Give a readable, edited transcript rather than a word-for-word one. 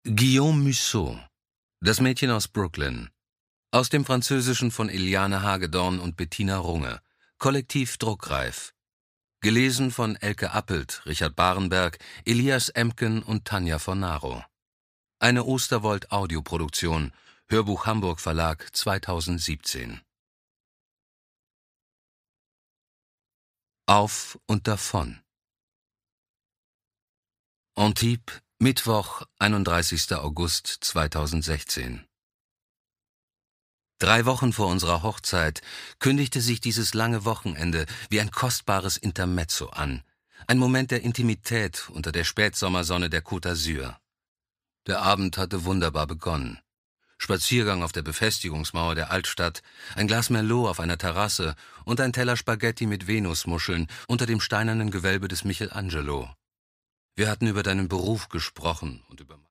Guillaume Musso, das Mädchen aus Brooklyn. Aus dem Französischen von Eliane Hagedorn und Bettina Runge. Kollektiv druckreif. Gelesen von Elke Appelt, Richard Barenberg, Elias Emken und Tanja von Naro. Eine Osterwold-Audioproduktion. Hörbuch Hamburg Verlag 2017. Auf und davon. Antibes, Mittwoch, 31. August 2016. 3 Wochen vor unserer Hochzeit kündigte sich dieses lange Wochenende wie ein kostbares Intermezzo an. Ein Moment der Intimität unter der Spätsommersonne der Côte d'Azur. Der Abend hatte wunderbar begonnen. Spaziergang auf der Befestigungsmauer der Altstadt, ein Glas Merlot auf einer Terrasse und ein Teller Spaghetti mit Venusmuscheln unter dem steinernen Gewölbe des Michelangelo. Wir hatten über deinen Beruf gesprochen und über